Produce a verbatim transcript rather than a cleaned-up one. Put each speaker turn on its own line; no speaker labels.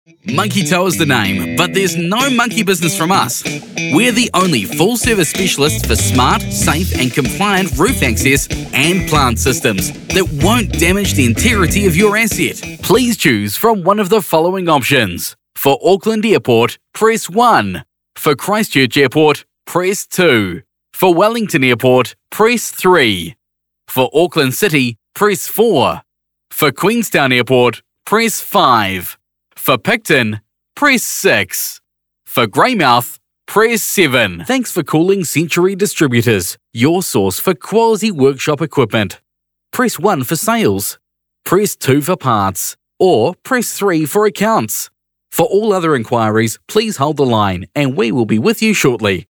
Monkey Toe is the name, but there's no monkey business from us. We're the only full-service specialists for smart, safe and compliant roof access and plant systems that won't damage the integrity of your asset. Please choose from one of the following options. For Auckland Airport, press one. For Christchurch Airport, press two. For Wellington Airport, press three. For Auckland City, press four. For Queenstown Airport, press five. For Picton, press six. For Greymouth, press seven. Thanks for calling Century Distributors, your source for quality workshop equipment. Press one for sales. Press two for parts. Or press three for accounts. For all other inquiries, please hold the line and we will be with you shortly.